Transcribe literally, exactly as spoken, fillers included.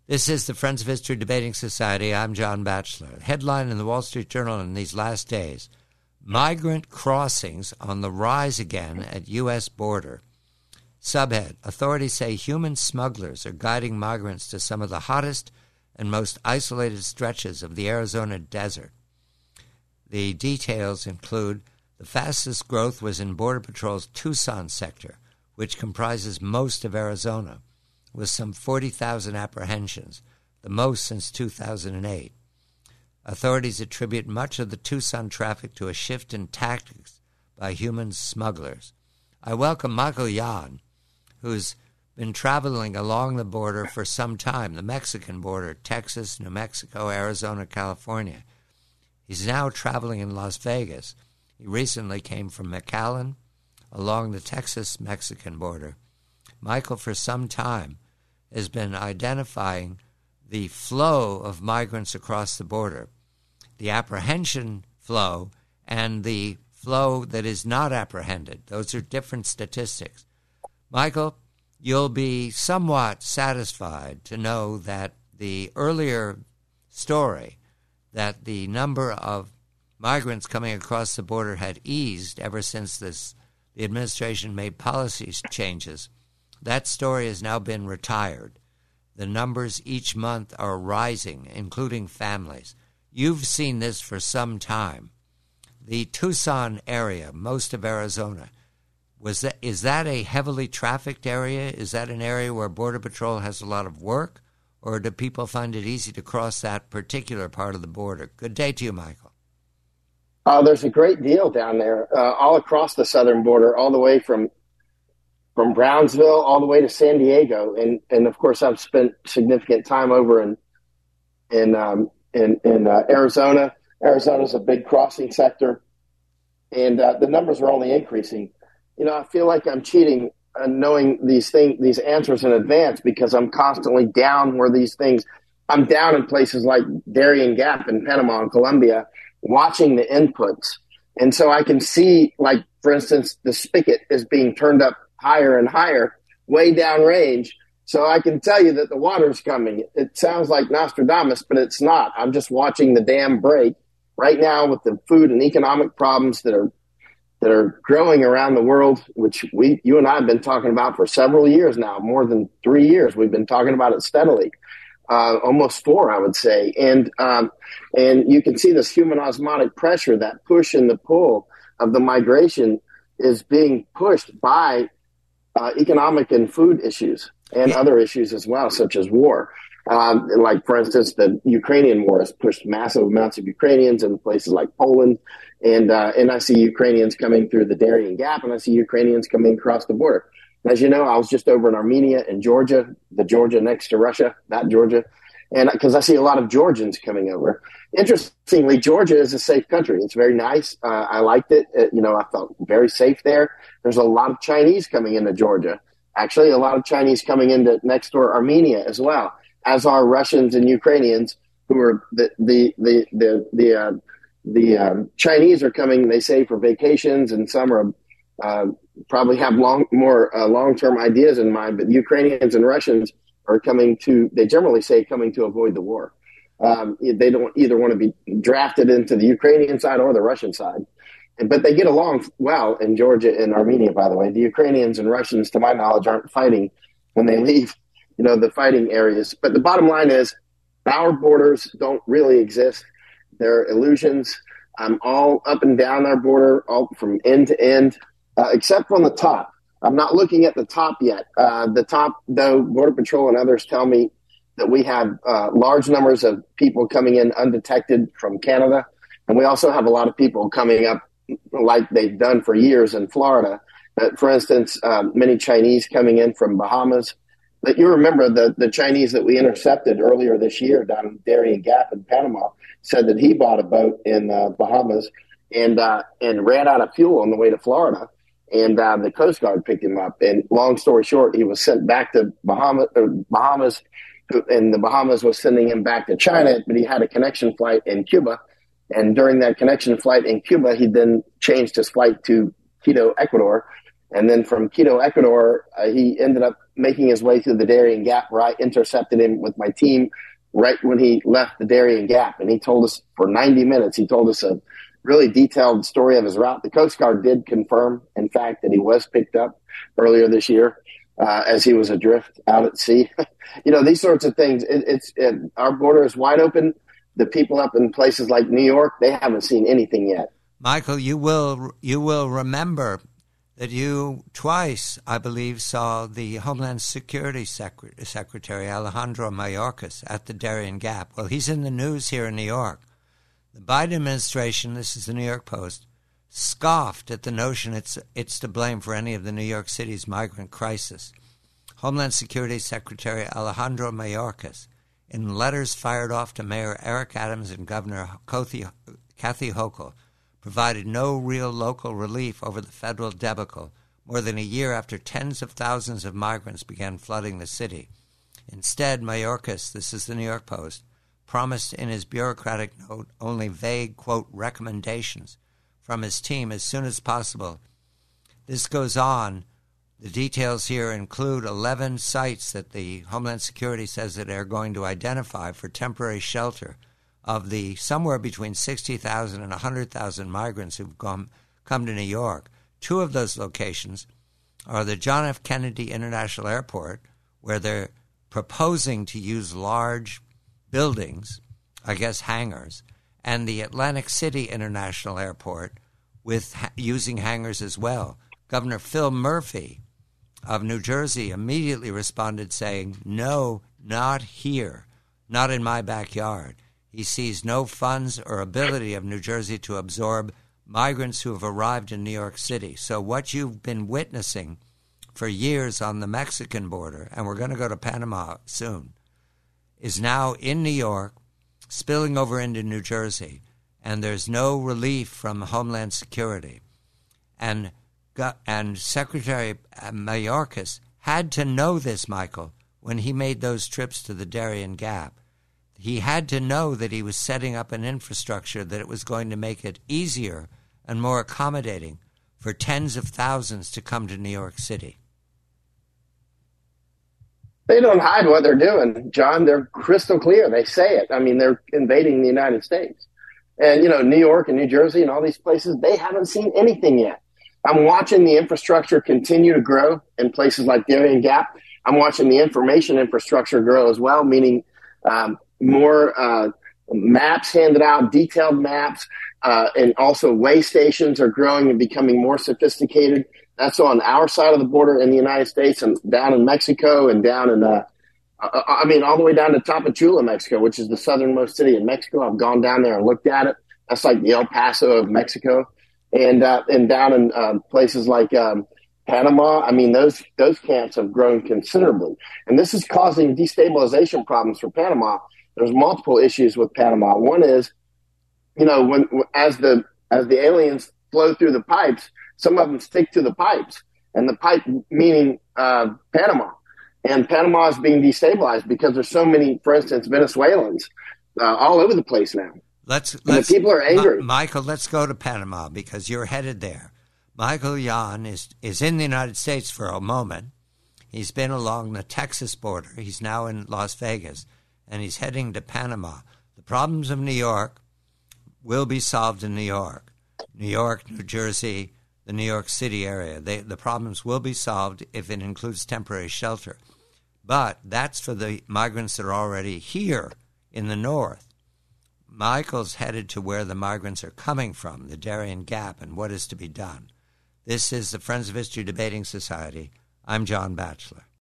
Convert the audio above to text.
This is the Friends of History Debating Society. I'm John Batchelor. Headline in the Wall Street Journal in these last days: migrant crossings on the rise again at U S border. Subhead: authorities say human smugglers are guiding migrants to some of the hottest and most isolated stretches of the Arizona desert. The details include the fastest growth was in Border Patrol's Tucson sector, which comprises most of Arizona, with some forty thousand apprehensions, the most since two thousand eight. Authorities attribute much of the Tucson traffic to a shift in tactics by human smugglers. I welcome Michael Yan, who's been traveling along the border for some time, the Mexican border, Texas, New Mexico, Arizona, California. He's now traveling in Las Vegas. He recently came from McAllen along the Texas-Mexican border. Michael, for some time, has been identifying the flow of migrants across the border, the apprehension flow and the flow that is not apprehended. Those are different statistics. Michael, you'll be somewhat satisfied to know that the earlier story that the number of migrants coming across the border had eased ever since this the administration made policy changes, that story has now been retired. The numbers each month are rising, including families. You've seen this for some time. The Tucson area, most of Arizona, was that is that a heavily trafficked area? Is that an area where Border Patrol has a lot of work, or do people find it easy to cross that particular part of the border? Good day to you, Michael. Uh, there's a great deal down there, uh, all across the southern border, all the way from from Brownsville all the way to San Diego, and and of course I've spent significant time over in in um, in, in uh, Arizona. Arizona's a big crossing sector, and uh, the numbers are only increasing. You know, I feel like I'm cheating uh, knowing these things, these answers in advance, because I'm constantly down where these things. I'm down in places like Darien Gap in Panama and Colombia, watching the inputs, and so I can see, like for instance, the spigot is being turned up higher and higher, way downrange. So I can tell you that the water's coming. It sounds like Nostradamus, but it's not. I'm just watching the dam break right now with the food and economic problems that are that are growing around the world, which we, you and I have been talking about for several years now, more than three years. We've been talking about it steadily, uh, almost four, I would say. And um, and you can see this human osmotic pressure, that push and the pull of the migration is being pushed by Uh, economic and food issues and other issues as well, such as war. Um, like, for instance, the Ukrainian war has pushed massive amounts of Ukrainians in places like Poland. And uh, and I see Ukrainians coming through the Darien Gap, and I see Ukrainians coming across the border. As you know, I was just over in Armenia and Georgia, the Georgia next to Russia, not Georgia. And because I see a lot of Georgians coming over. Interestingly, Georgia is a safe country. It's very nice. Uh, I liked it. it. You know, I felt very safe there. There's a lot of Chinese coming into Georgia. Actually, a lot of Chinese coming into next door Armenia as well, as are Russians and Ukrainians, who are the the the the the, uh, the um, Chinese are coming, they say, for vacations, and some are uh, probably have long more uh, long term ideas in mind. But Ukrainians and Russians are coming to, they generally say, coming to avoid the war. Um, they don't either want to be drafted into the Ukrainian side or the Russian side. But they get along well in Georgia and Armenia, by the way. The Ukrainians and Russians, to my knowledge, aren't fighting when they leave, you know, the fighting areas. But the bottom line is our borders don't really exist. They're illusions. I'm all up and down our border, all from end to end, uh, except from the top. I'm not looking at the top yet. Uh, the top, though, Border Patrol and others tell me that we have uh, large numbers of people coming in undetected from Canada. And we also have a lot of people coming up like they've done for years in Florida. Uh, for instance, uh, many Chinese coming in from Bahamas. But you remember the, the Chinese that we intercepted earlier this year down in Darien Gap in Panama said that he bought a boat in uh, Bahamas and uh, and ran out of fuel on the way to Florida. And uh, the Coast Guard picked him up. And long story short, he was sent back to Bahamas, or Bahamas, and the Bahamas was sending him back to China, but he had a connection flight in Cuba. And during that connection flight in Cuba, he then changed his flight to Quito, Ecuador. And then from Quito, Ecuador, uh, he ended up making his way through the Darien Gap, where I intercepted him with my team right when he left the Darien Gap. And he told us for ninety minutes, he told us a really detailed story of his route. The Coast Guard did confirm, in fact, that he was picked up earlier this year uh, as he was adrift out at sea. You know, these sorts of things, it, it's it, our border is wide open. The people up in places like New York, they haven't seen anything yet. Michael, you will you will remember that you twice, I believe, saw the Homeland Security Secre- Secretary Alejandro Mayorkas at the Darien Gap. Well, he's in the news here in New York. The Biden administration, this is the New York Post, scoffed at the notion it's it's to blame for any of the New York City's migrant crisis. Homeland Security Secretary Alejandro Mayorkas, in letters fired off to Mayor Eric Adams and Governor Kathy, Kathy Hochul, provided no real local relief over the federal debacle more than a year after tens of thousands of migrants began flooding the city. Instead, Mayorkas, this is the New York Post, promised in his bureaucratic note only vague, quote, recommendations from his team as soon as possible. This goes on. The details here include eleven sites that the Homeland Security says that they're going to identify for temporary shelter of the somewhere between sixty thousand and one hundred thousand migrants who've come, come to New York. Two of those locations are the John F. Kennedy International Airport, where they're proposing to use large buildings, I guess hangars, and the Atlantic City International Airport with ha- using hangars as well. Governor Phil Murphy of New Jersey immediately responded saying, no, not here, not in my backyard. He sees no funds or ability of New Jersey to absorb migrants who have arrived in New York City. So what you've been witnessing for years on the Mexican border, and we're going to go to Panama soon, is now in New York, spilling over into New Jersey, and there's no relief from Homeland Security. And and Secretary Mayorkas had to know this, Michael, when he made those trips to the Darien Gap. He had to know that he was setting up an infrastructure that it was going to make it easier and more accommodating for tens of thousands to come to New York City. They don't hide what they're doing, John. They're crystal clear. They say it. I mean, they're invading the United States. And, you know, New York and New Jersey and all these places, they haven't seen anything yet. I'm watching the infrastructure continue to grow in places like Darien Gap. I'm watching the information infrastructure grow as well, meaning um, more uh, maps handed out, detailed maps, uh, and also way stations are growing and becoming more sophisticated. That's on our side of the border in the United States and down in Mexico and down in, uh, I mean, all the way down to Tapachula, Mexico, which is the southernmost city in Mexico. I've gone down there and looked at it. That's like the El Paso of Mexico. And uh, and down in uh, places like um, Panama, I mean, those those camps have grown considerably. And this is causing destabilization problems for Panama. There's multiple issues with Panama. One is, you know, when as the as the aliens flow through the pipes, some of them stick to the pipes, and the pipe meaning uh, Panama. And Panama is being destabilized because there's so many, for instance, Venezuelans uh, all over the place now. Let's, and let's the people are angry. Ma- Michael, let's go to Panama because you're headed there. Michael Yon is, is in the United States for a moment. He's been along the Texas border. He's now in Las Vegas, and he's heading to Panama. The problems of New York will be solved in New York. New York, New Jersey, the New York City area. They, the problems will be solved if it includes temporary shelter. But that's for the migrants that are already here in the north. Michael's headed to where the migrants are coming from, the Darien Gap, and what is to be done. This is the Friends of History Debating Society. I'm John Batchelor.